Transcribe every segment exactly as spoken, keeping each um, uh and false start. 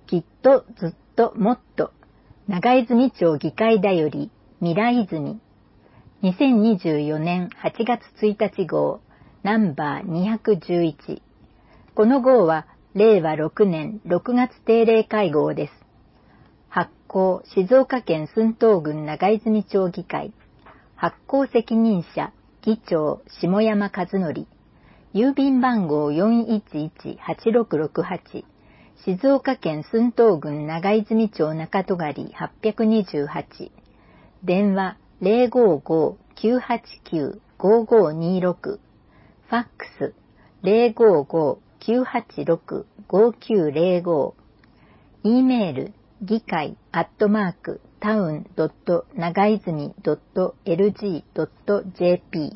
きっとずっともっと長泉町議会だより未来泉にせんにじゅうよねんはちがつついたち号ナンバーにひゃくじゅういち。この号はれいわろくねんろくがつ定例会合です。発行静岡県駿東郡長泉町議会。発行責任者議長下山和則。郵便番号 よんいちいちはちろくろくはち。静岡県駿東郡長泉町中戸狩はっぴゃくにじゅうはち。電話 ゼロごーごーきゅうはちきゅうごーごーにーろく。ファックス ゼロごーごーきゅうはちろくごーきゅうゼロごー。E メール議会アットマークタウンドット長泉ドットエルジードットジェーピー。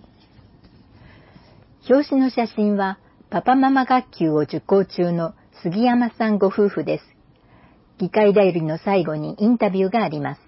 表紙の写真はパパママ学級を受講中の杉山さんご夫婦です。議会だよりの最後にインタビューがあります。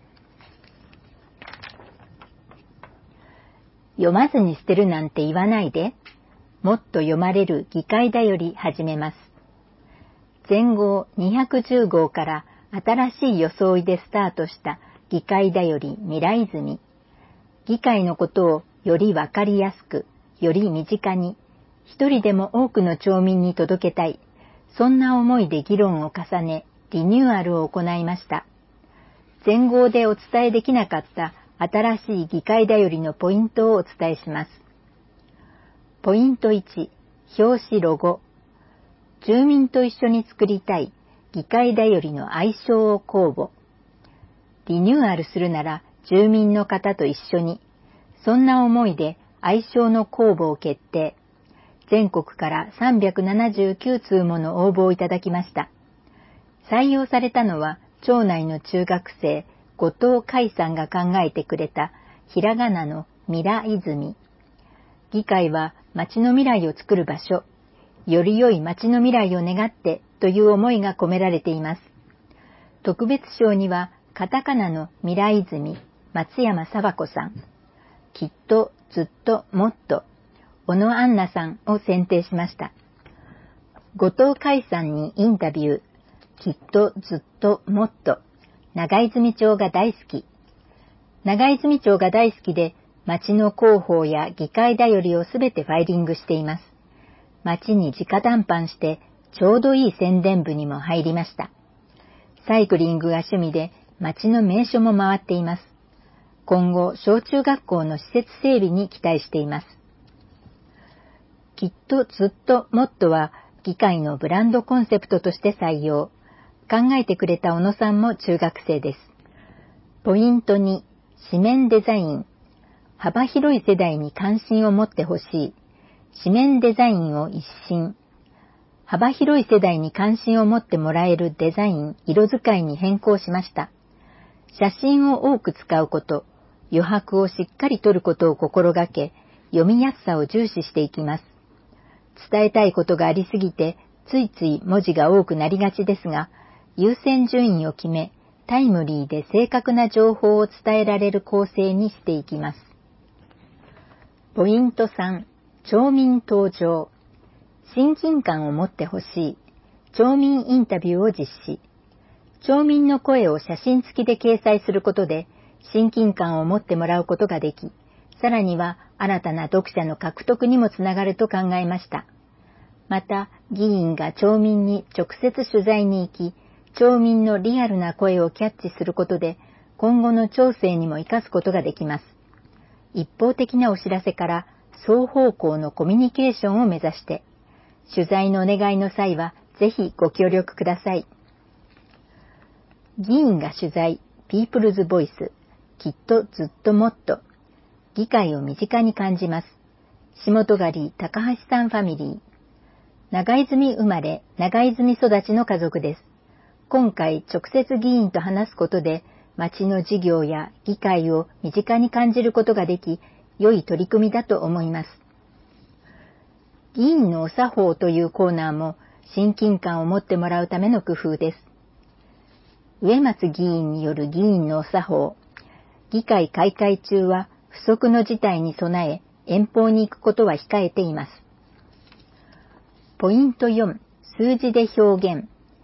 読まずに捨てるなんて言わないで。もっと読まれる議会だより始めます。前号にひゃくじゅう号から新しい装いでスタートした議会だより未来泉。議会のことをよりわかりやすく、より身近に、一人でも多くの町民に届けたい。そんな思いで議論を重ね、リニューアルを行いました。前号でお伝えできなかった新しい議会だよりのポイントをお伝えします。ポイントいち、表紙ロゴ。住民と一緒に作りたい議会だよりの愛称を公募。リニューアルするなら住民の方と一緒に、そんな思いで愛称の公募を決定。全国からさんびゃくななじゅうきゅうつうもの応募をいただきました。採用されたのは町内の中学生後藤海さんが考えてくれたひらがなの未来泉。議会は町の未来を作る場所、より良い町の未来を願ってという思いが込められています。特別賞にはカタカナの未来泉松山佐和子さん、きっとずっともっと小野杏奈さんを選定しました。後藤海さんにインタビュー。きっとずっともっと長泉町が大好き。長泉町が大好きで町の広報や議会だよりをすべてファイリングしています。町に直談判してちょうどいい宣伝部にも入りました。サイクリングが趣味で町の名所も回っています。今後小中学校の施設整備に期待しています。きっとずっともっとは議会のブランドコンセプトとして採用。考えてくれた小野さんも中学生です。ポイントに、紙面デザイン。幅広い世代に関心を持ってほしい。紙面デザインを一新。幅広い世代に関心を持ってもらえるデザイン、色使いに変更しました。写真を多く使うこと、余白をしっかり撮ることを心がけ、読みやすさを重視していきます。伝えたいことがありすぎて、ついつい文字が多くなりがちですが、優先順位を決め、タイムリーで正確な情報を伝えられる構成にしていきます。ポイントさん、町民登場。親近感を持ってほしい。町民インタビューを実施。町民の声を写真付きで掲載することで、親近感を持ってもらうことができ、さらには新たな読者の獲得にもつながると考えました。また、議員が町民に直接取材に行き、町民のリアルな声をキャッチすることで、今後の町政にも生かすことができます。一方的なお知らせから双方向のコミュニケーションを目指して、取材のお願いの際はぜひご協力ください。議員が取材、ピープルズボイス、きっとずっともっと、議会を身近に感じます。下戸狩高橋さんファミリー。長泉生まれ、長泉育ちの家族です。今回直接議員と話すことで、町の事業や議会を身近に感じることができ、良い取り組みだと思います。議員のお作法というコーナーも親近感を持ってもらうための工夫です。植松議員による議員のお作法。議会開会中は不測の事態に備え、遠方に行くことは控えています。ポイントよん、数字で表現。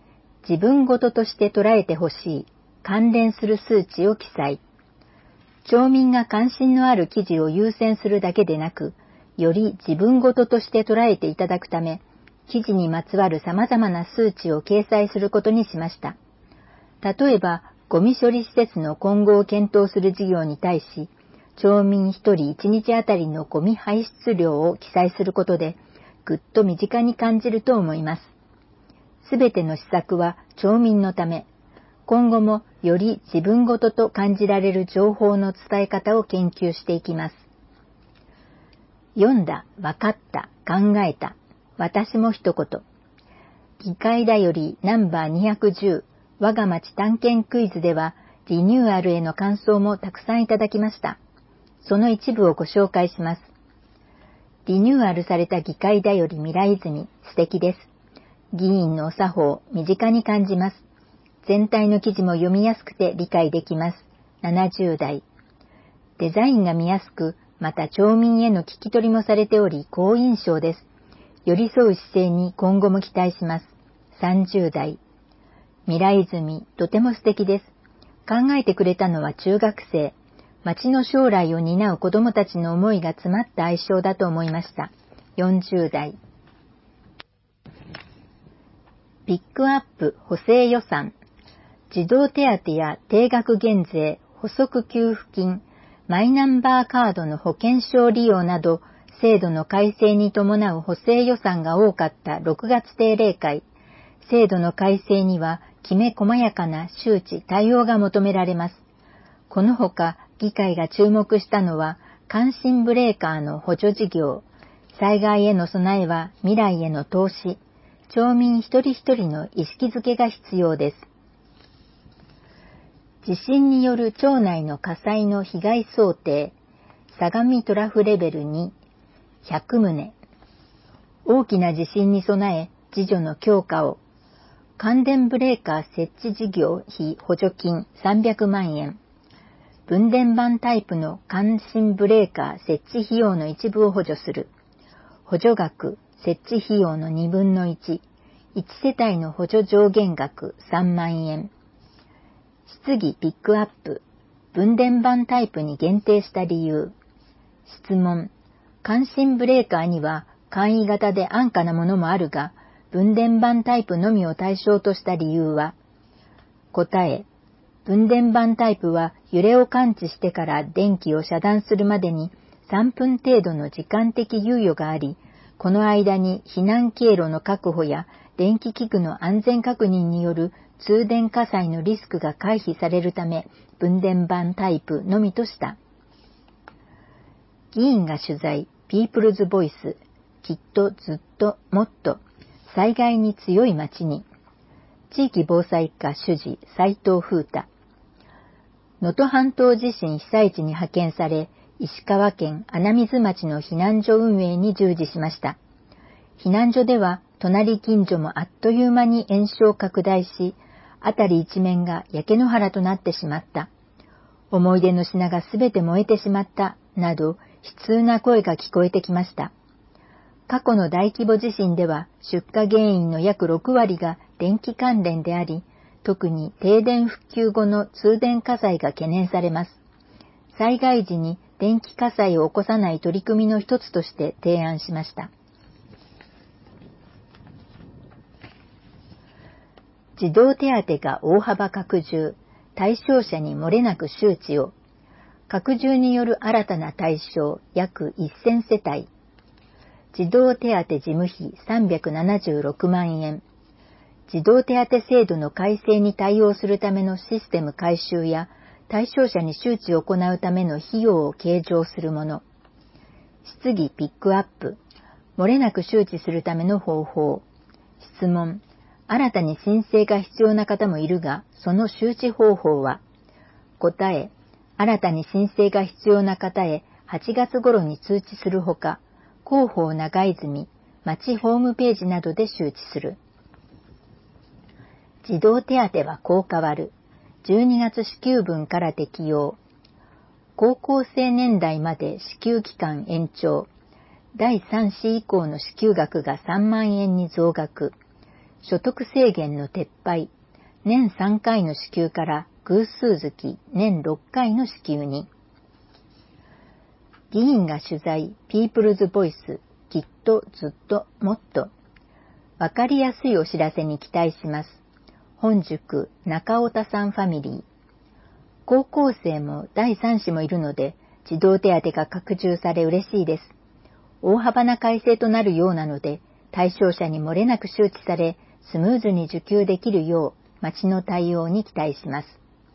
自分ごととして捉えてほしい関連する数値を記載。町民が関心のある記事を優先するだけでなく、より自分ごととして捉えていただくため、記事にまつわる様々な数値を掲載することにしました。例えば、ゴミ処理施設の今後を検討する事業に対し、町民一人一日あたりのゴミ排出量を記載することで、ぐっと身近に感じると思います。すべての施策は町民のため、今後もより自分ごとと感じられる情報の伝え方を研究していきます。読んだ、わかった、考えた、私も一言。議会だよりナンバーにひゃくじゅう、我が町探検クイズでは、リニューアルへの感想もたくさんいただきました。その一部をご紹介します。リニューアルされた議会だより未来泉、素敵です。議員のお作法、身近に感じます。全体の記事も読みやすくて理解できます。ななじゅう代。デザインが見やすく、また町民への聞き取りもされており、好印象です。寄り添う姿勢に今後も期待します。さんじゅう代。未来泉、とても素敵です。考えてくれたのは中学生。町の将来を担う子どもたちの思いが詰まった愛称だと思いました。よんじゅう代。ピックアップ補正予算。児童手当や定額減税、補足給付金、マイナンバーカードの保険証利用など、制度の改正に伴う補正予算が多かったろくがつ定例会。制度の改正には、きめ細やかな周知対応が求められます。このほか、議会が注目したのは、感震ブレーカーの補助事業、災害への備えは未来への投資、町民一人一人の意識づけが必要です。地震による町内の火災の被害想定、相模トラフレベルに、ひゃく棟。大きな地震に備え、自助の強化を、感電ブレーカー設置事業費補助金さんびゃくまんえん。分電盤タイプの感震ブレーカー設置費用の一部を補助する。補助額、設置費用のにぶんのいち。いち世帯の補助上限額さんまんえん。質疑ピックアップ。分電盤タイプに限定した理由。質問。感震ブレーカーには簡易型で安価なものもあるが、分電盤タイプのみを対象とした理由は。答え。分電盤タイプは揺れを感知してから電気を遮断するまでにさんぷん程度の時間的猶予があり、この間に避難経路の確保や電気器具の安全確認による通電火災のリスクが回避されるため、分電盤タイプのみとした。議員が取材、ピープルズボイス、きっとずっともっと、災害に強い町に。地域防災課主事斉藤風太。能登半島地震被災地に派遣され、石川県穴水町の避難所運営に従事しました。避難所では隣近所もあっという間に延焼拡大し、辺り一面が焼け野原となってしまった。思い出の品がすべて燃えてしまった、など悲痛な声が聞こえてきました。過去の大規模地震では出火原因の約ろくわりが電気関連であり、特に停電復旧後の通電火災が懸念されます。災害時に電気火災を起こさない取り組みの一つとして提案しました。児童手当が大幅拡充、対象者に漏れなく周知を。拡充による新たな対象約せん世帯。児童手当事務費さんびゃくななじゅうろくまんえん。児童手当制度の改正に対応するためのシステム改修や対象者に周知を行うための費用を計上するもの。質疑ピックアップ。漏れなく周知するための方法。質問。新たに申請が必要な方もいるが、その周知方法は。答え。新たに申請が必要な方へはちがつ頃に通知するほか、広報長泉、町ホームページなどで周知する。児童手当はこう変わる。じゅうにがつ支給分から適用。高校生年代まで支給期間延長。だいさん子以降の支給額がさんまんえんに増額。所得制限の撤廃。 年さんかいの支給から偶数月年ろっかいの支給に。議員が主催ピープルズボイス、きっとずっともっと。わかりやすいお知らせに期待します。本宿中尾田さんファミリー。高校生もだいさん子もいるので、児童手当が拡充され嬉しいです。大幅な改正となるようなので、対象者に漏れなく周知され、スムーズに受給できるよう、町の対応に期待します。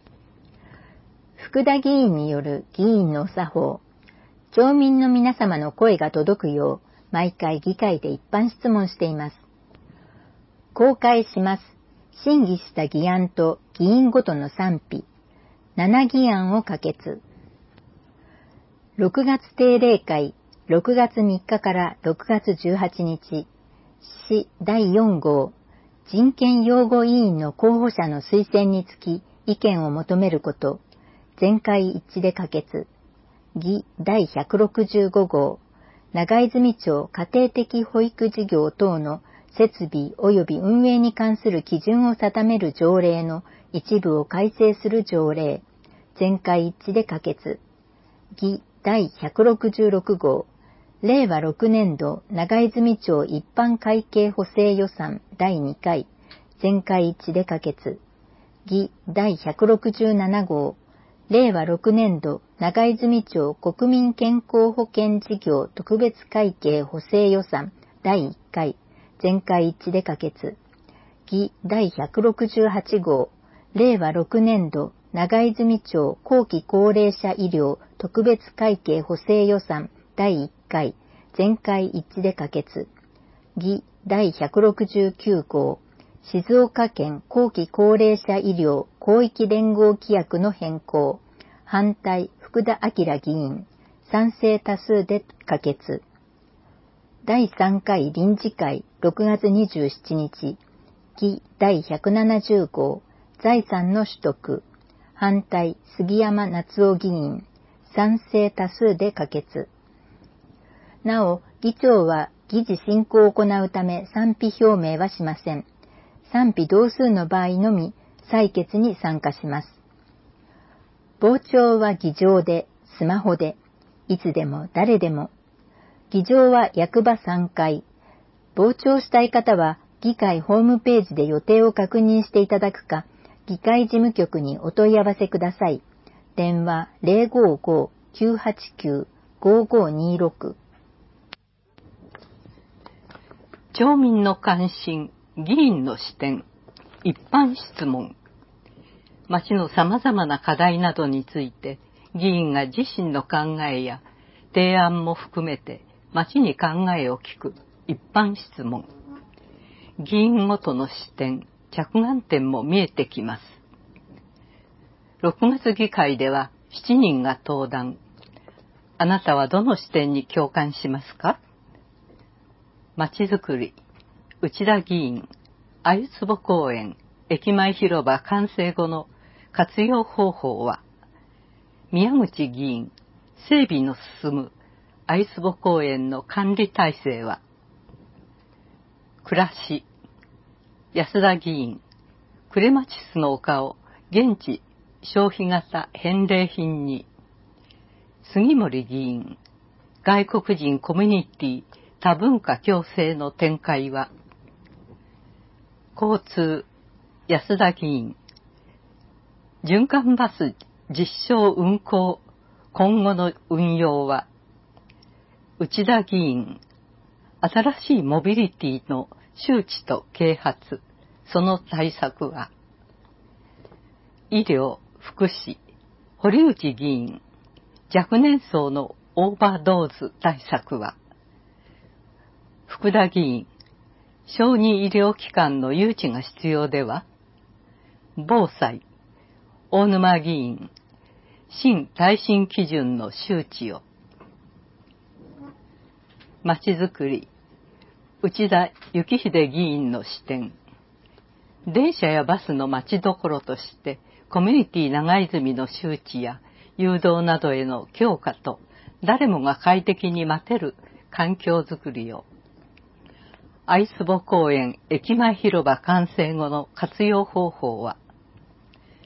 福田議員による議員のお作法。町民の皆様の声が届くよう、毎回議会で一般質問しています。公開します。審議した議案と議員ごとの賛否。なな議案を可決。ろくがつ定例会、ろくがつみっかからろくがつじゅうはちにち、市だいよん号、人権擁護委員の候補者の推薦につき意見を求めること、全会一致で可決。議だいひゃくろくじゅうご号、長泉町家庭的保育事業等の設備及び運営に関する基準を定める条例の一部を改正する条例、全会一致で可決。議だいひゃくろくじゅうろく号、れいわろくねんど長泉町一般会計補正予算だいにかい、全会一致で可決。議だいひゃくろくじゅうなな号、れいわろくねんど長泉町国民健康保険事業特別会計補正予算だいいっかい、全会一致で可決。議だいひゃくろくじゅうはち号、れいわろくねんど長泉町後期高齢者医療特別会計補正予算だいいっかい、全会一致で可決。議だいひゃくろくじゅうきゅう号、静岡県後期高齢者医療広域連合規約の変更、反対福田昭議員、賛成多数で可決。だいさんかい臨時会ろくがつにじゅうしちにち、議だいひゃくななじゅう号、財産の取得、反対杉山夏夫議員、賛成多数で可決。なお、議長は議事進行を行うため賛否表明はしません。賛否同数の場合のみ採決に参加します。傍聴は議場で、スマホで、いつでも誰でも。議場は役場さんかい。傍聴したい方は議会ホームページで予定を確認していただくか、議会事務局にお問い合わせください。電話 ゼロごーごー きゅうはちきゅう ごーごーにーろく。 町民の関心、議員の視点、一般質問。町の様々な課題などについて、議員が自身の考えや提案も含めて町に考えを聞く一般質問。議員ごとの視点、着眼点も見えてきます。ろくがつ議会ではしちにんが登壇。あなたはどの視点に共感しますか？まちづくり、内田議員、鮎坪公園、駅前広場完成後の活用方法は、宮口議員、整備の進む鮎坪公園の管理体制は、暮らし、安田議員、クレマチスの丘を現地消費型返礼品に、杉森議員、外国人コミュニティ多文化共生の展開は、交通、安田議員、循環バス実証運行今後の運用は、内田議員、新しいモビリティの周知と啓発、その対策は、医療、福祉、堀内議員、若年層のオーバードーズ対策は、福田議員、小児医療機関の誘致が必要では、防災、大沼議員、新耐震基準の周知を、まちづくり、内田幸秀議員の視点、電車やバスのまちどころとしてコミュニティ長泉の周知や誘導などへの強化と誰もが快適に待てる環境づくりを、鮎坪公園駅前広場完成後の活用方法は、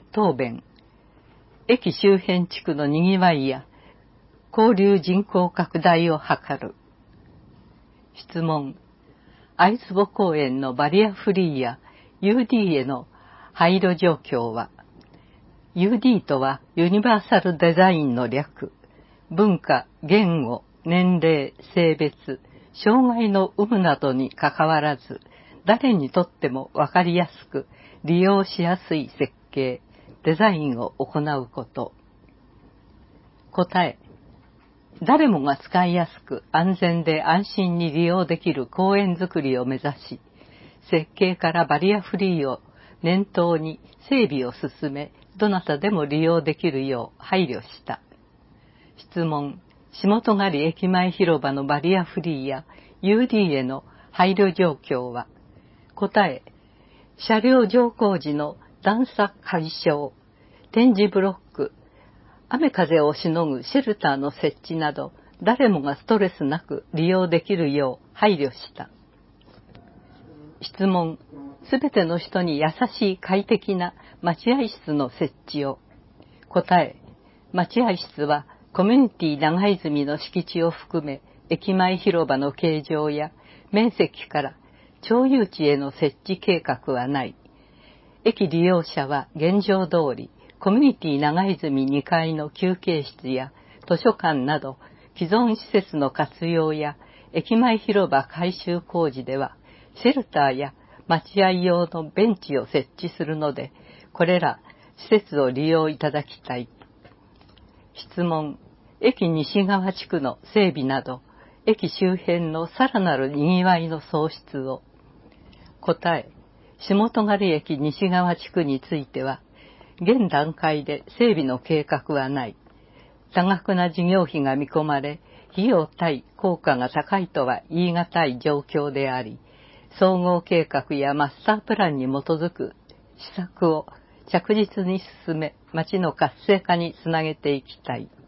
答弁。駅周辺地区のにぎわいや交流人口拡大を図る。質問。会津母公園のバリアフリーや ユーディー への配慮状況は？ ユーディー とはユニバーサルデザインの略。文化、言語、年齢、性別、障害の有無などにかかわらず、誰にとってもわかりやすく利用しやすい設計、デザインを行うこと。答え。誰もが使いやすく安全で安心に利用できる公園づくりを目指し、設計からバリアフリーを念頭に整備を進め、どなたでも利用できるよう配慮した。質問。下戸狩駅前広場のバリアフリーや ユーディー への配慮状況は？答え。車両乗降時の段差解消、点字ブロック、雨風をしのぐシェルターの設置など、誰もがストレスなく利用できるよう配慮した。質問。すべての人に優しい快適な待合室の設置を。答え。待合室はコミュニティ長泉の敷地を含め、駅前広場の形状や面積から町有地への設置計画はない。駅利用者は現状通り、コミュニティ長泉にかいの休憩室や図書館など既存施設の活用や駅前広場改修工事ではシェルターや待合用のベンチを設置するので、これら施設を利用いただきたい。質問。駅西側地区の整備など、駅周辺のさらなるにぎわいの創出を。答え。下戸狩駅西側地区については、現段階で整備の計画はない。多額な事業費が見込まれ、費用対効果が高いとは言い難い状況であり、総合計画やマスタープランに基づく施策を着実に進め、街の活性化につなげていきたい。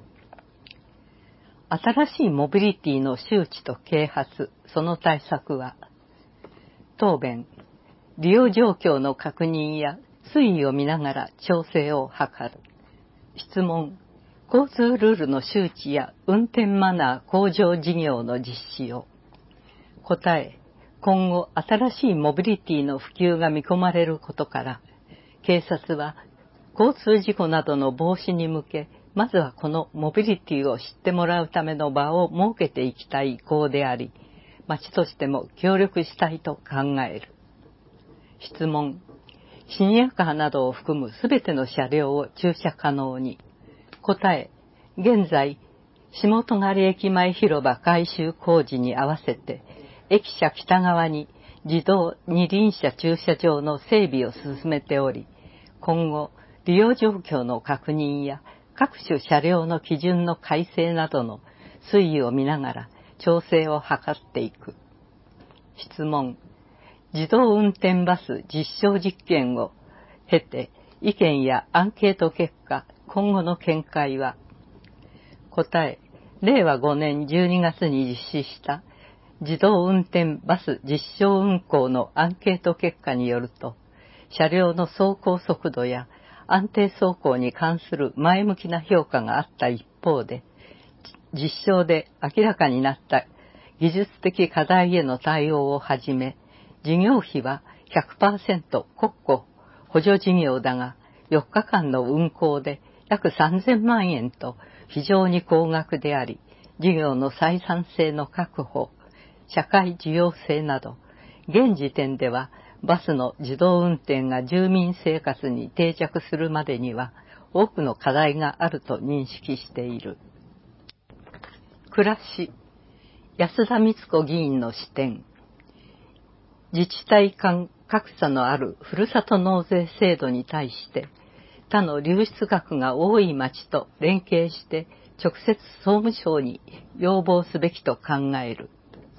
新しいモビリティの周知と啓発、その対策は？答弁。利用状況の確認や推移を見ながら調整を図る。質問。交通ルールの周知や運転マナー向上事業の実施を。答え。今後新しいモビリティの普及が見込まれることから、警察は交通事故などの防止に向け、まずはこのモビリティを知ってもらうための場を設けていきたい意向であり、町としても協力したいと考える。質問。シニアカーなどを含むすべての車両を駐車可能に。答え。現在、下戸狩駅前広場改修工事に合わせて、駅舎北側に自動二輪車駐車場の整備を進めており、今後、利用状況の確認や各種車両の基準の改正などの推移を見ながら調整を図っていく。質問。自動運転バス実証実験を経て、意見やアンケート結果、今後の見解は？答え。れいわごねんじゅうにがつに実施した自動運転バス実証運行のアンケート結果によると、車両の走行速度や安定走行に関する前向きな評価があった一方で、実証で明らかになった技術的課題への対応をはじめ、事業費は ひゃくパーセント 国庫補助事業だが、よっかかんの運行で約さんぜんまんえんと非常に高額であり、事業の採算性の確保、社会需要性など、現時点ではバスの自動運転が住民生活に定着するまでには多くの課題があると認識している。暮らし、安田光子議員の視点。自治体間格差のあるふるさと納税制度に対して、他の流出額が多い町と連携して直接総務省に要望すべきと考える。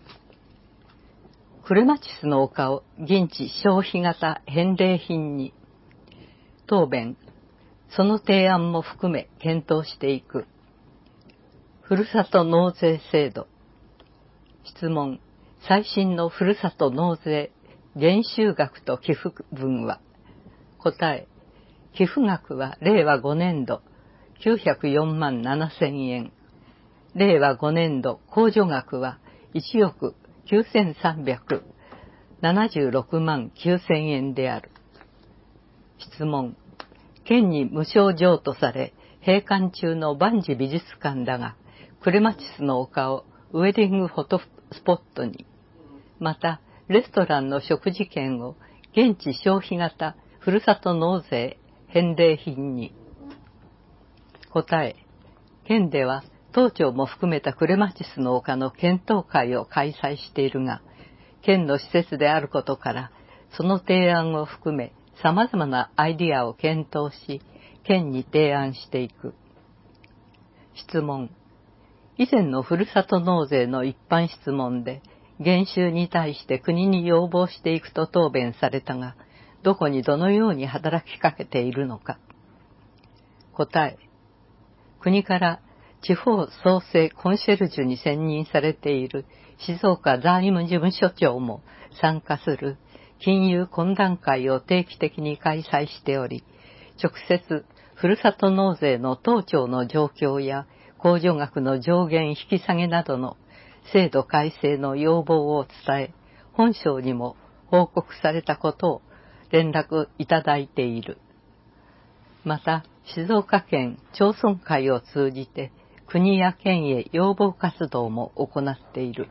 クレマチスの丘を現地消費型返礼品に。答弁。その提案も含め検討していく。ふるさと納税制度。質問。最新のふるさと納税減収額と寄付分は？答え。 寄付額はれいわごねんどきゅうひゃくよんまんななせんえん、れいわごねんど控除額はいちおくきゅうせんさんびゃくななじゅうろくまんきゅうせんえんである。質問。県に無償譲渡され閉館中の万事美術館だが、クレマチスの丘をウェディングフォトスポットに、またレストランの食事券を現地消費型ふるさと納税返礼品に。答え。県では当庁も含めたクレマチスの丘の検討会を開催しているが、県の施設であることから、その提案を含め様々なアイディアを検討し、県に提案していく。質問。以前のふるさと納税の一般質問で、減収に対して国に要望していくと答弁されたが、どこにどのように働きかけているのか。答え。国から地方創生コンシェルジュに選任されている静岡財務事務所長も参加する金融懇談会を定期的に開催しており、直接ふるさと納税の当庁の状況や控除額の上限引き下げなどの制度改正の要望を伝え、本省にも報告されたことを連絡いただいている。また、静岡県町村会を通じて国や県へ要望活動も行っている。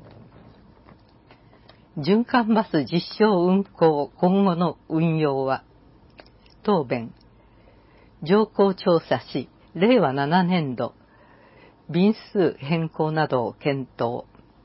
循環バス実証運行今後の運用は、答弁。状況調査し、れいわななねんど、便数変更などを検討。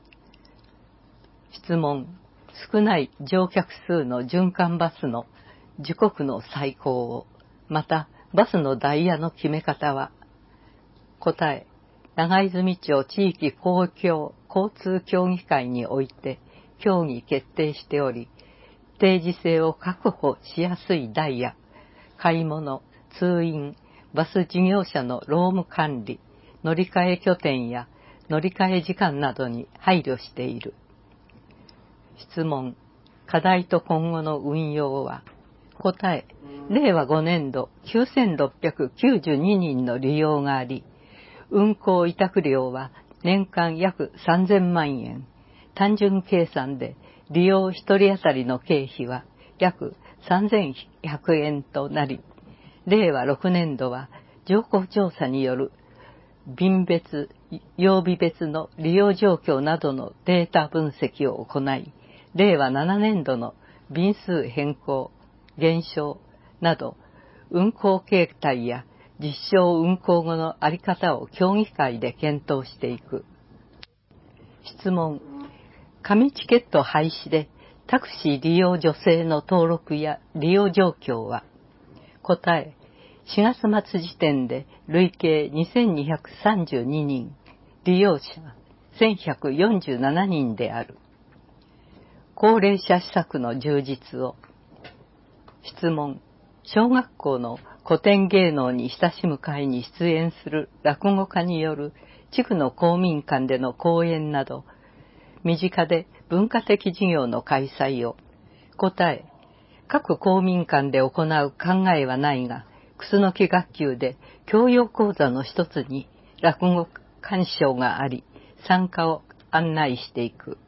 質問。少ない乗客数の循環バスの時刻の再考を、またバスのダイヤの決め方は。答え。長泉町地域公共交通協議会において協議決定しており、定時性を確保しやすいダイヤ、買い物、通院、バス事業者の労務管理、乗り換え拠点や乗り換え時間などに配慮している。質問。課題と今後の運用は。答え。れいわごねんどきゅうせんろっぴゃくきゅうじゅうににんの利用があり、運行委託料は年間約さんぜんまんえん、単純計算で利用ひとり当たりの経費は約さんぜんひゃくえんとなり、れいわろくねんどは状況調査による便別、曜日別の利用状況などのデータ分析を行い、れいわななねんどの便数変更、減少など運行形態や実証運行後のあり方を協議会で検討していく。質問。紙チケット廃止でタクシー利用助成の登録や利用状況は。答え。しがつ末時点で累計にせんにひゃくさんじゅうににん、利用者せんひゃくよんじゅうななにんである。高齢者施策の充実を。質問。小学校の古典芸能に親しむ会に出演する落語家による地区の公民館での講演など、身近で文化的事業の開催を。答え。各公民館で行う考えはないが、楠木学級で教養講座の一つに落語鑑賞があり、参加を案内していく。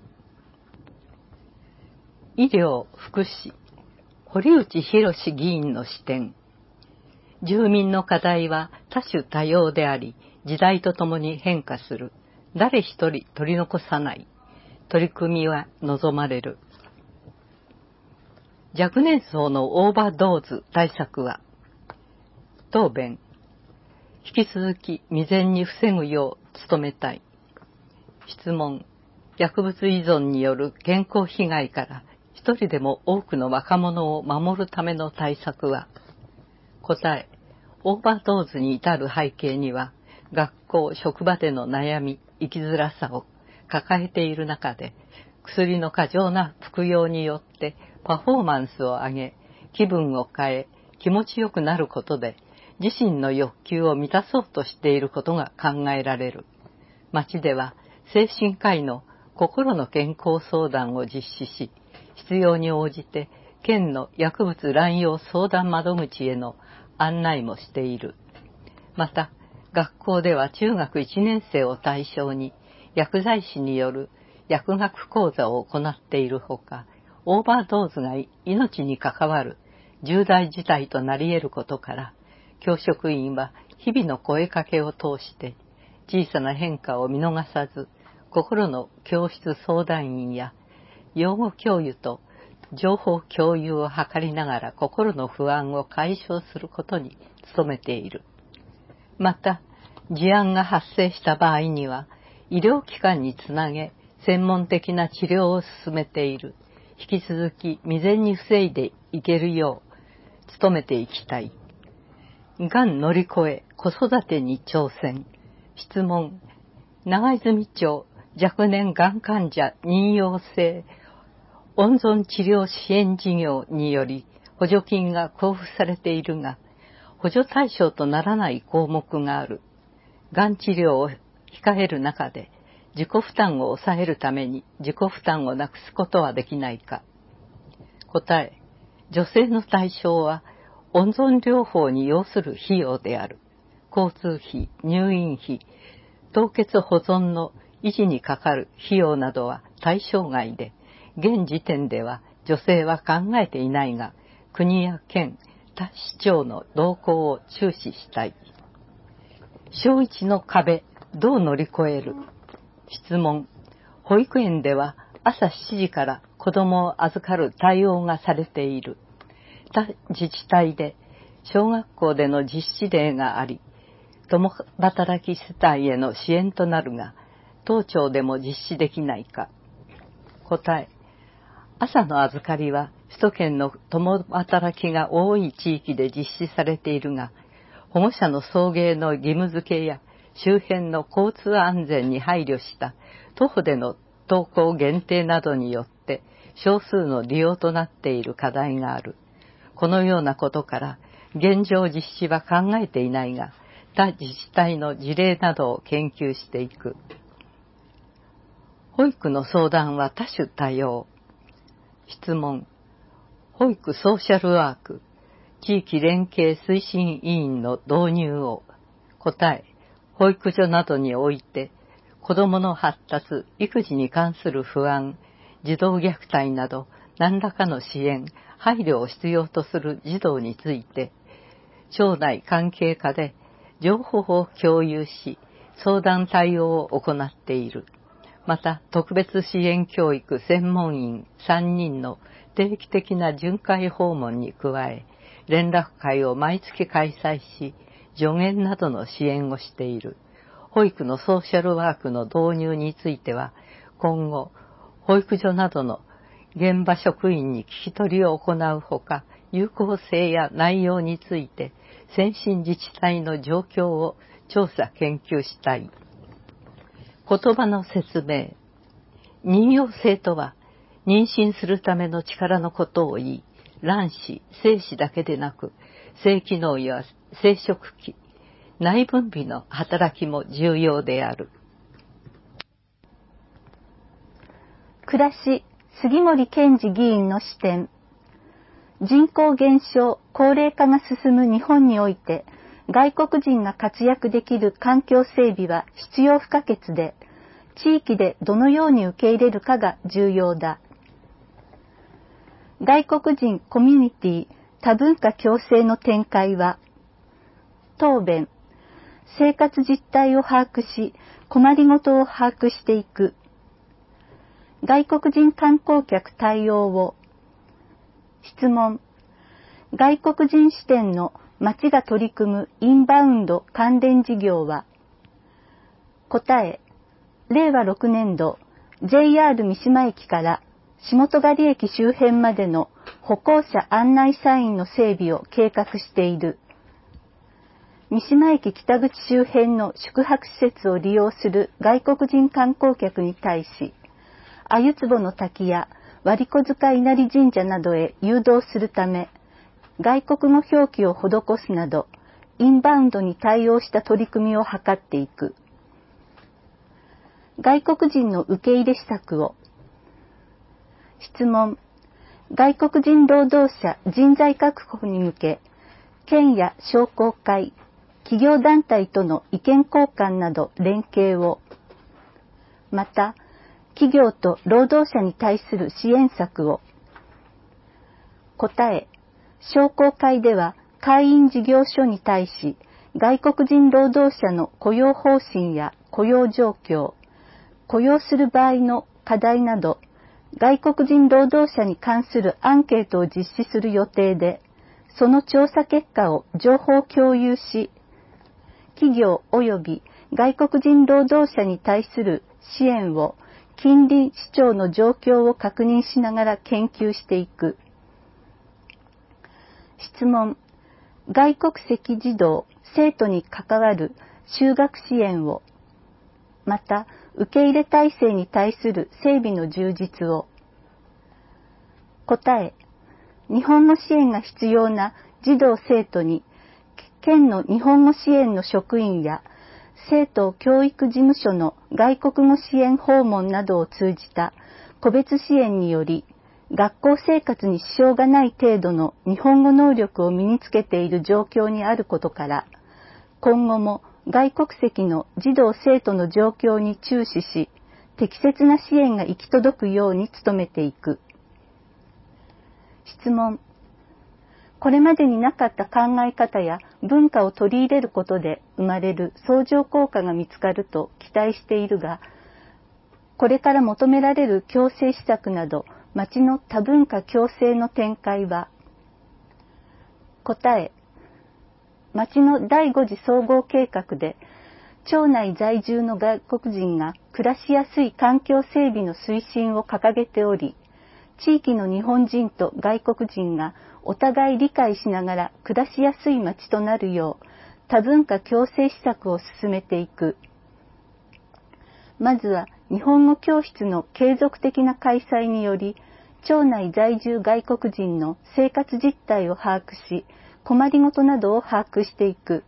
医療・福祉、堀内博議員の視点。住民の課題は多種多様であり、時代とともに変化する。誰一人取り残さない。取り組みは望まれる。若年層のオーバードーズ対策は。答弁。引き続き未然に防ぐよう努めたい。質問。薬物依存による健康被害から一人でも多くの若者を守るための対策は。答え。オーバードーズに至る背景には、学校、職場での悩み、生きづらさを抱えている中で、薬の過剰な服用によってパフォーマンスを上げ、気分を変え、気持ちよくなることで、自身の欲求を満たそうとしていることが考えられる。町では、精神科医の心の健康相談を実施し、必要に応じて、県の薬物乱用相談窓口への案内もしている。また、学校では中学いちねん生を対象に薬剤師による薬学講座を行っているほか、オーバードーズが命に関わる重大事態となり得ることから、教職員は日々の声かけを通して小さな変化を見逃さず、心の教室相談員や養護教諭と情報共有を図りながら心の不安を解消することに努めている。また、事案が発生した場合には、医療機関につなげ、専門的な治療を進めている。引き続き未然に防いでいけるよう努めていきたい。がん乗り越え、子育てに挑戦。質問。長泉町若年がん患者妊用性温存治療支援事業により補助金が交付されているが、補助対象とならない項目がある。がん治療を控える中で、自己負担を抑えるために自己負担をなくすことはできないか。答え。女性の対象は温存療法に要する費用である。交通費、入院費、凍結保存の維持にかかる費用などは対象外で、現時点では女性は考えていないが、国や県、他市町の動向を注視したい。小一の壁、どう乗り越える？質問。保育園では朝しちじから子供を預かる対応がされている。他自治体で小学校での実施例があり、共働き世帯への支援となるが、当庁でも実施できないか。答え。朝の預かりは首都圏の共働きが多い地域で実施されているが、保護者の送迎の義務付けや周辺の交通安全に配慮した徒歩での登校限定などによって少数の利用となっている課題がある。このようなことから現状実施は考えていないが、他自治体の事例などを研究していく。保育の相談は多種多様。質問。保育ソーシャルワーク、地域連携推進委員の導入を。答え。保育所などにおいて、子どもの発達、育児に関する不安、児童虐待など何らかの支援、配慮を必要とする児童について、町内関係課で情報を共有し、相談対応を行っている。また、特別支援教育専門員さんにんの定期的な巡回訪問に加え、連絡会を毎月開催し、助言などの支援をしている。保育のソーシャルワークの導入については、今後、保育所などの現場職員に聞き取りを行うほか、有効性や内容について、先進自治体の状況を調査研究したい。言葉の説明。妊用性とは、妊娠するための力のことを言い、卵子、精子だけでなく、性機能や生殖器、内分泌の働きも重要である。 暮らし、杉森健二議員の視点。人口減少、高齢化が進む日本において、外国人が活躍できる環境整備は必要不可欠で、地域でどのように受け入れるかが重要だ。外国人コミュニティ多文化共生の展開は、答弁、生活実態を把握し、困りごとを把握していく。外国人観光客対応を。質問、外国人視点の町が取り組むインバウンド関連事業は。答え、れいわろくねんど ジェイアール 三島駅から下戸狩駅周辺までの歩行者案内サインの整備を計画している。三島駅北口周辺の宿泊施設を利用する外国人観光客に対し、鮎壺の滝や割子塚稲荷神社などへ誘導するため、外国語表記を施すなど、インバウンドに対応した取り組みを図っていく。外国人の受け入れ施策を。質問、外国人労働者人材確保に向け、 県や商工会、企業団体との意見交換など連携を、また、企業と労働者に対する支援策を。答え、商工会では会員事業所に対し、外国人労働者の雇用方針や雇用状況、雇用する場合の課題など、外国人労働者に関するアンケートを実施する予定で、その調査結果を情報共有し、企業及び外国人労働者に対する支援を近隣市町の状況を確認しながら研究していく。質問。外国籍児童、生徒に関わる就学支援を、また受け入れ体制に対する整備の充実を。答え。日本語支援が必要な児童生徒に、県の日本語支援の職員や生徒教育事務所の外国語支援訪問などを通じた個別支援により、学校生活に支障がない程度の日本語能力を身につけている状況にあることから、今後も外国籍の児童生徒の状況に注視し、適切な支援が行き届くように努めていく。質問。これまでになかった考え方や文化を取り入れることで生まれる相乗効果が見つかると期待しているが、これから求められる共生施策など、町の多文化共生の展開は。答え。町の第五次総合計画で、町内在住の外国人が暮らしやすい環境整備の推進を掲げており、地域の日本人と外国人がお互い理解しながら暮らしやすい町となるよう多文化共生施策を進めていく。まずは日本語教室の継続的な開催により、町内在住外国人の生活実態を把握し、困りごとなどを把握していく。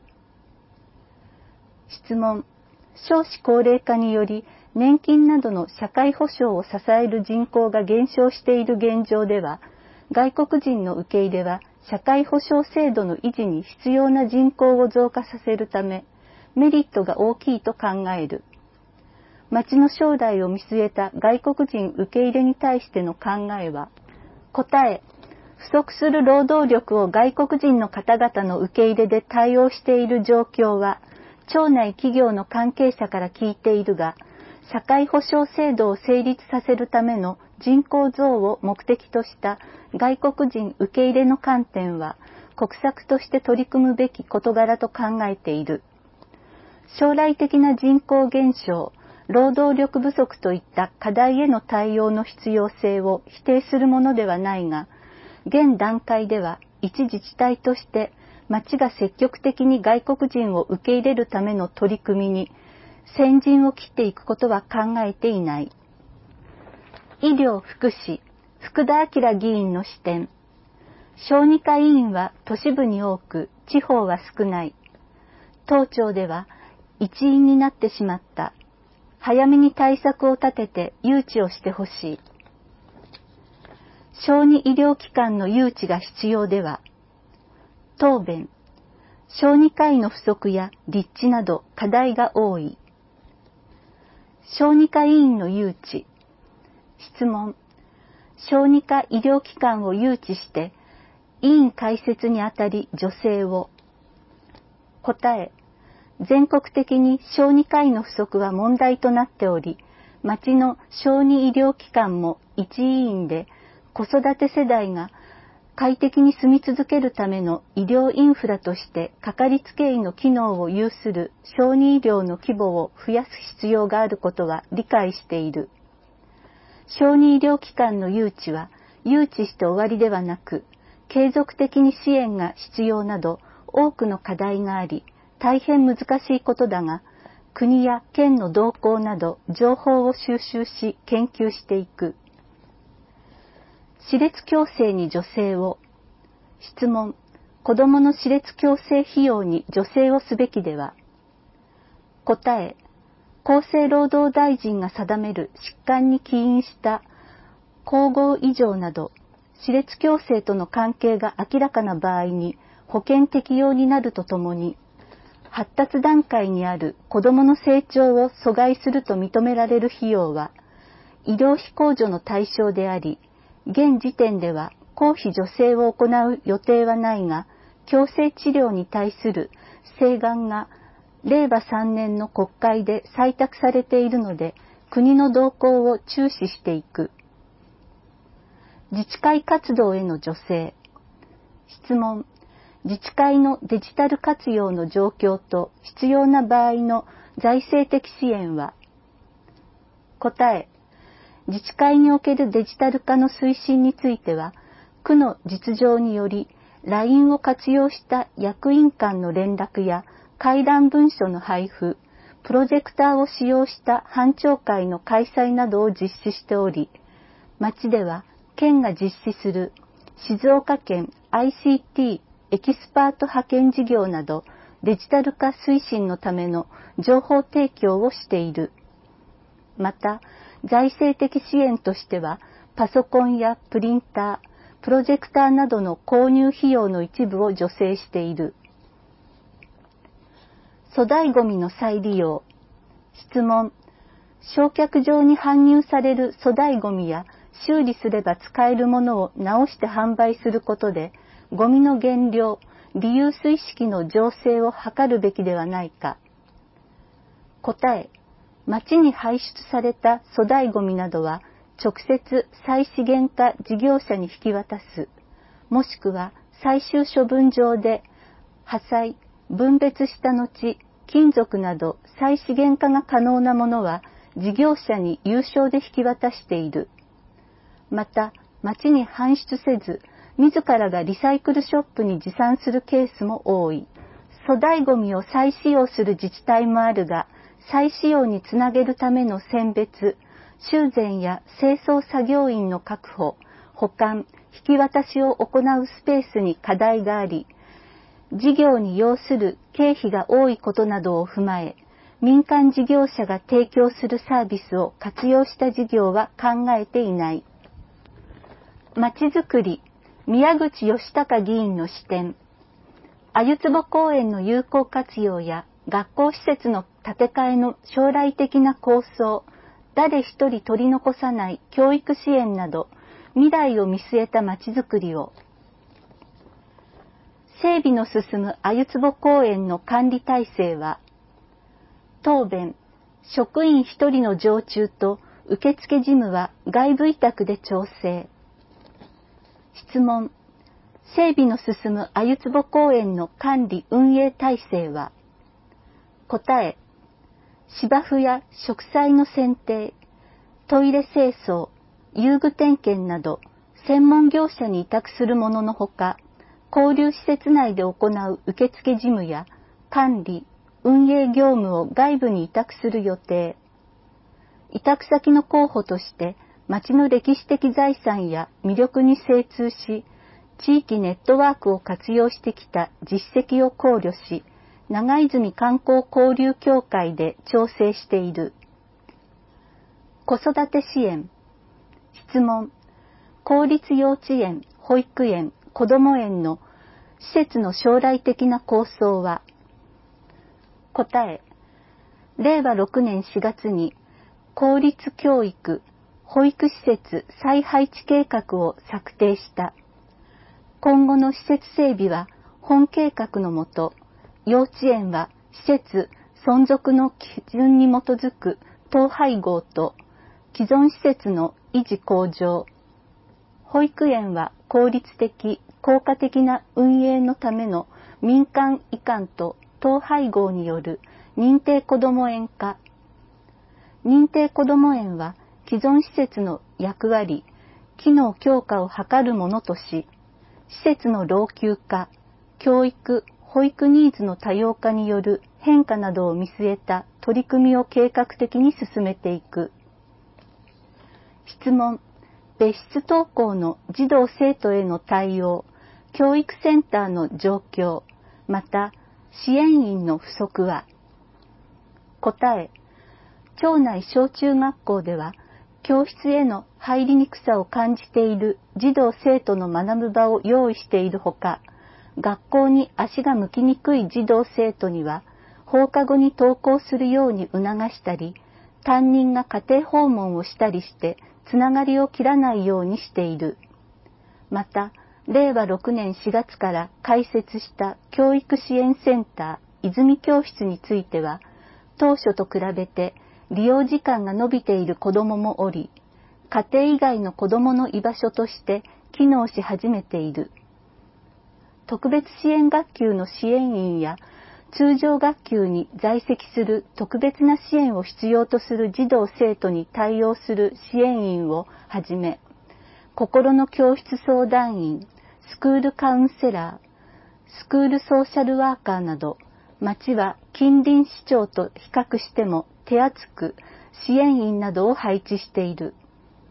質問。少子高齢化により、年金などの社会保障を支える人口が減少している現状では、外国人の受け入れは社会保障制度の維持に必要な人口を増加させるため、メリットが大きいと考える。町の将来を見据えた外国人受け入れに対しての考えは、答え、不足する労働力を外国人の方々の受け入れで対応している状況は、町内企業の関係者から聞いているが、社会保障制度を成立させるための人口増を目的とした外国人受け入れの観点は、国策として取り組むべき事柄と考えている。将来的な人口減少、労働力不足といった課題への対応の必要性を否定するものではないが、現段階では一自治体として町が積極的に外国人を受け入れるための取り組みに先陣を切っていくことは考えていない。医療福祉、福田明議員の視点。小児科医院は都市部に多く、地方は少ない。当庁では一員になってしまった。早めに対策を立てて誘致をしてほしい。小児医療機関の誘致が必要では。答弁。小児科医の不足や立地など課題が多い。小児科医院の誘致。質問。小児科医療機関を誘致して、医院開設にあたり助成を。答え。全国的に小児科医の不足は問題となっており、町の小児医療機関も一医院で子育て世代が快適に住み続けるための医療インフラとしてかかりつけ医の機能を有する小児医療の規模を増やす必要があることは理解している。小児医療機関の誘致は誘致して終わりではなく、継続的に支援が必要など多くの課題があり、大変難しいことだが、国や県の動向など情報を収集し研究していく。歯列矯正に助成を。質問。子どもの歯列矯正費用に助成をすべきでは。答え。厚生労働大臣が定める疾患に起因した混合異常など、歯列矯正との関係が明らかな場合に、 保険適用になるとともに、発達段階にある子どもの成長を阻害すると認められる費用は、医療費控除の対象であり、現時点では公費助成を行う予定はないが、矯正治療に対する請願がれいわさんねんの国会で採択されているので、国の動向を注視していく。自治会活動への助成。質問。自治会のデジタル活用の状況と必要な場合の財政的支援は。答え。自治会におけるデジタル化の推進については、区の実情により、ライン を活用した役員間の連絡や回覧文書の配布、プロジェクターを使用した班長会の開催などを実施しており、町では県が実施する静岡県 アイシーティー エキスパート派遣事業などデジタル化推進のための情報提供をしている。また、財政的支援としては、パソコンやプリンター、プロジェクターなどの購入費用の一部を助成している。粗大ごみの再利用。質問。焼却場に搬入される粗大ごみや修理すれば使えるものを直して販売することで、ゴミの減量、リユース意識の醸成を図るべきではないか。答え。町に排出された粗大ごみなどは、直接再資源化事業者に引き渡す、もしくは最終処分場で破砕、分別した後、金属など再資源化が可能なものは事業者に有償で引き渡している。また、町に搬出せず、自らがリサイクルショップに持参するケースも多い。粗大ごみを再使用する自治体もあるが、再使用につなげるための選別、修繕や清掃作業員の確保、保管、引き渡しを行うスペースに課題があり、事業に要する経費が多いことなどを踏まえ、民間事業者が提供するサービスを活用した事業は考えていない。まちづくり、宮口義孝議員の視点。鮎坪公園の有効活用や学校施設の建て替えの将来的な構想、誰一人取り残さない教育支援など、未来を見据えたまちづくりを。整備の進む鮎坪公園の管理体制は、答弁、職員一人の常駐と受付事務は外部委託で調整。質問、整備の進む鮎坪公園の管理運営体制は、答え、芝生や植栽の剪定、トイレ清掃、遊具点検など専門業者に委託するもののほか、交流施設内で行う受付事務や管理、運営業務を外部に委託する予定。委託先の候補として、町の歴史的財産や魅力に精通し、地域ネットワークを活用してきた実績を考慮し、長泉観光交流協会で調整している。子育て支援。質問。公立幼稚園、保育園、こども園の施設の将来的な構想は。答え。れいわろくねんしがつに公立教育、保育施設再配置計画を策定した。今後の施設整備は本計画のもと、幼稚園は施設存続の基準に基づく統廃合と既存施設の維持向上、保育園は効率的、効果的な運営のための民間移管と統廃合による認定こども園化。認定こども園は既存施設の役割、機能強化を図るものとし、施設の老朽化、教育、保育ニーズの多様化による変化などを見据えた取り組みを計画的に進めていく。質問。別室登校の児童生徒への対応、教育センターの状況、また支援員の不足は。答え。町内小中学校では、教室への入りにくさを感じている児童生徒の学ぶ場を用意しているほか、 学校に足が向きにくい児童生徒には放課後に登校するように促したり、担任が家庭訪問をしたりしてつながりを切らないようにしている。また、れいわろくねんしがつから開設した教育支援センター泉教室については、当初と比べて利用時間が伸びている子どももおり、家庭以外の子どもの居場所として機能し始めている。特別支援学級の支援員や通常学級に在籍する特別な支援を必要とする児童生徒に対応する支援員をはじめ、心の教室相談員、スクールカウンセラー、スクールソーシャルワーカーなど、町は近隣市町と比較しても手厚く支援員などを配置している。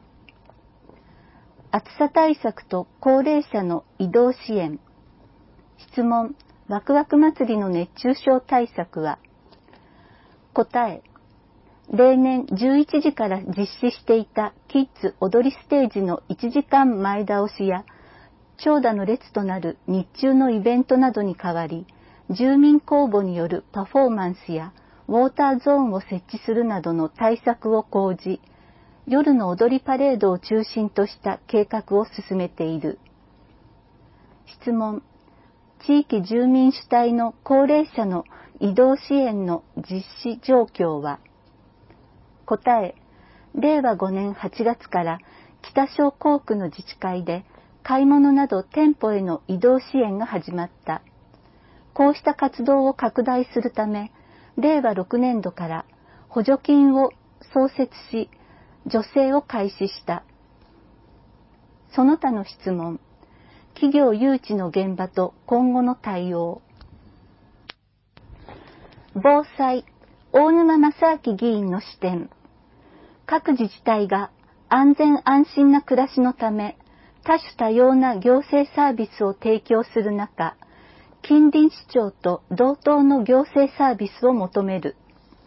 暑さ対策と高齢者の移動支援。質問、ワクワク祭りの熱中症対策は？答え、例年じゅういちじから実施していたキッズ踊りステージのいちじかんまえ倒しや、長蛇の列となる日中のイベントなどに代わり、住民公募によるパフォーマンスやウォーターゾーンを設置するなどの対策を講じ、夜の踊りパレードを中心とした計画を進めている。質問、地域住民主体の高齢者の移動支援の実施状況は？答え、れいわごねんはちがつから北小校区の自治会で買い物など店舗への移動支援が始まった。こうした活動を拡大するため、れいわろくねんどから補助金を創設し、助成を開始した。その他の質問、企業誘致の現場と今後の対応。防災、大沼正明議員の視点。各自治体が安全安心な暮らしのため、多種多様な行政サービスを提供する中、近隣市町と同等の行政サービスを求める。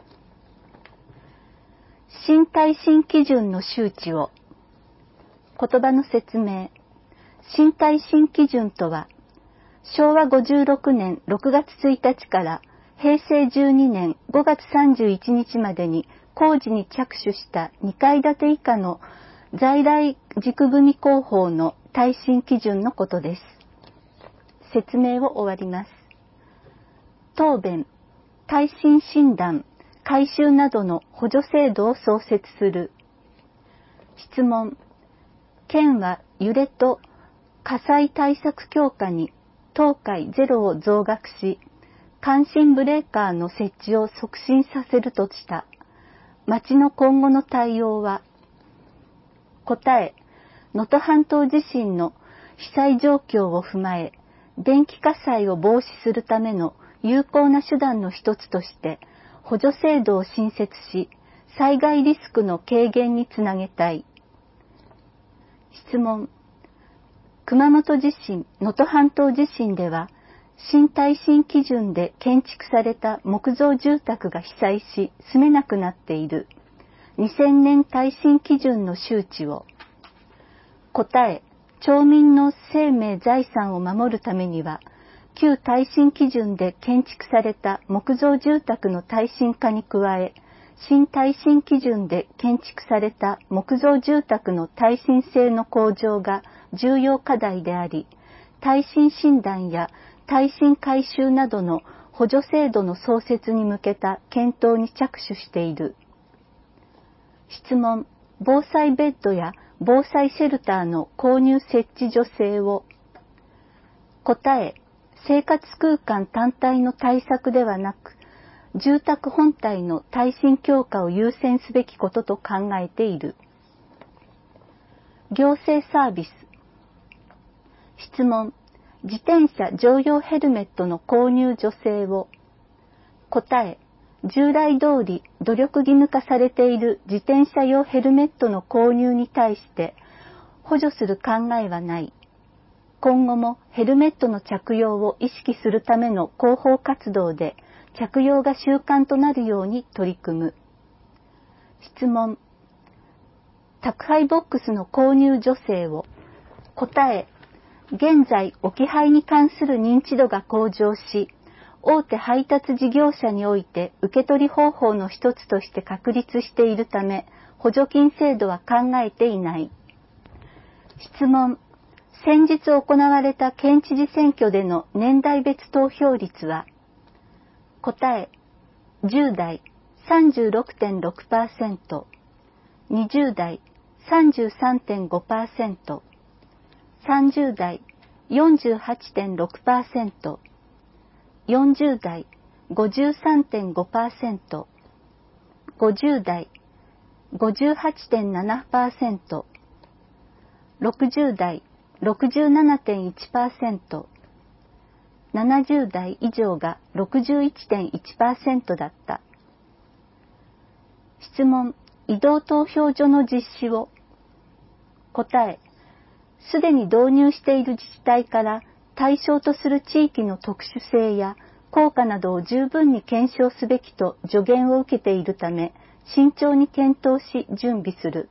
新耐震基準の周知を。言葉の説明。新耐震基準とは、しょうわごじゅうろくねんろくがつついたちからへいせいじゅうにねんごがつさんじゅういちにちまでに工事に着手したにかいだて以下の在来軸組工法の耐震基準のことです。説明を終わります。答弁、耐震診断、改修などの補助制度を創設する。質問、県は揺れと火災対策強化に東海ゼロを増額し、感震ブレーカーの設置を促進させるとした。町の今後の対応は？答え、能登半島地震の被災状況を踏まえ、電気火災を防止するための有効な手段の一つとして、補助制度を新設し、災害リスクの軽減につなげたい。質問、熊本地震、能登半島地震では、新耐震基準で建築された木造住宅が被災し、住めなくなっている。にせんねん耐震基準の周知を。答え、町民の生命財産を守るためには、旧耐震基準で建築された木造住宅の耐震化に加え、新耐震基準で建築された木造住宅の耐震性の向上が重要課題であり、耐震診断や耐震改修などの補助制度の創設に向けた検討に着手している。質問、防災ベッドや防災シェルターの購入設置助成を。答え、生活空間単体の対策ではなく、住宅本体の耐震強化を優先すべきことと考えている。行政サービス。質問、自転車乗用ヘルメットの購入助成を。答え、従来通り努力義務化されている自転車用ヘルメットの購入に対して補助する考えはない。今後もヘルメットの着用を意識するための広報活動で着用が習慣となるように取り組む。質問、宅配ボックスの購入助成を。答え、 現在置き配に関する認知度が向上し、大手配達事業者において受け取り方法の一つとして確立しているため、補助金制度は考えていない。質問。先日行われた県知事選挙での年代別投票率は、答え、じゅう代 さんじゅうろくてんろくパーセント、にじゅう代 さんじゅうさんてんごパーセント、さんじゅう代 よんじゅうはちてんろくパーセント、よんじゅう代 ごじゅうさんてんごパーセント、ごじゅう代 ごじゅうはちてんななパーセント、ろくじゅう代 ろくじゅうななてんいちパーセント、ななじゅう代以上が ろくじゅういちてんいちパーセント だった。質問。移動投票所の実施を。答え。すでに導入している自治体から対象とする地域の特殊性や効果などを十分に検証すべきと助言を受けているため、慎重に検討し準備する。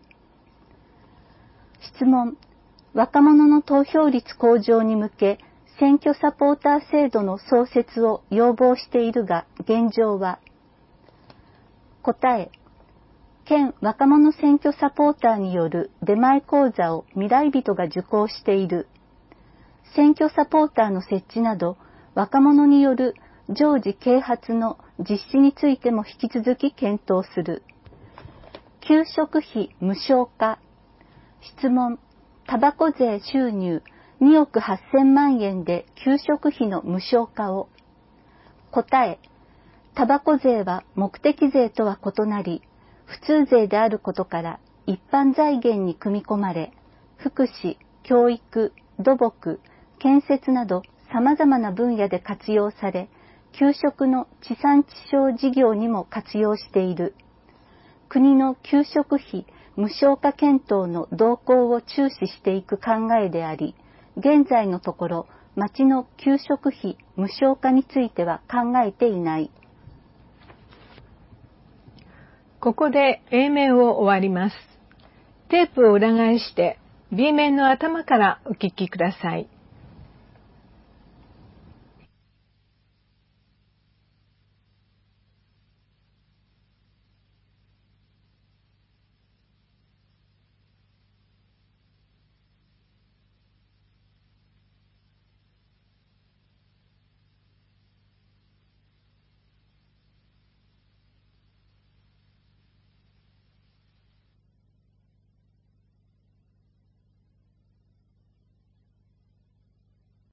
質問。若者の投票率向上に向け、選挙サポーター制度の創設を要望しているが、現状は。答え。県若者選挙サポーターによる出前講座を未来人が受講している。選挙サポーターの設置など、若者による常時啓発の実施についても引き続き検討する。給食費無償化。質問。タバコ税収入におくはっせんまんえんで給食費の無償化を。答え。タバコ税は目的税とは異なり、普通税であることから一般財源に組み込まれ、福祉、教育、土木、建設など様々な分野で活用され、給食の地産地消事業にも活用している。国の給食費無償化検討の動向を注視していく考えであり、現在のところ町の給食費無償化については考えていない。 ここで A 面を終わります。テープを裏返して B 面の頭からお聞きください。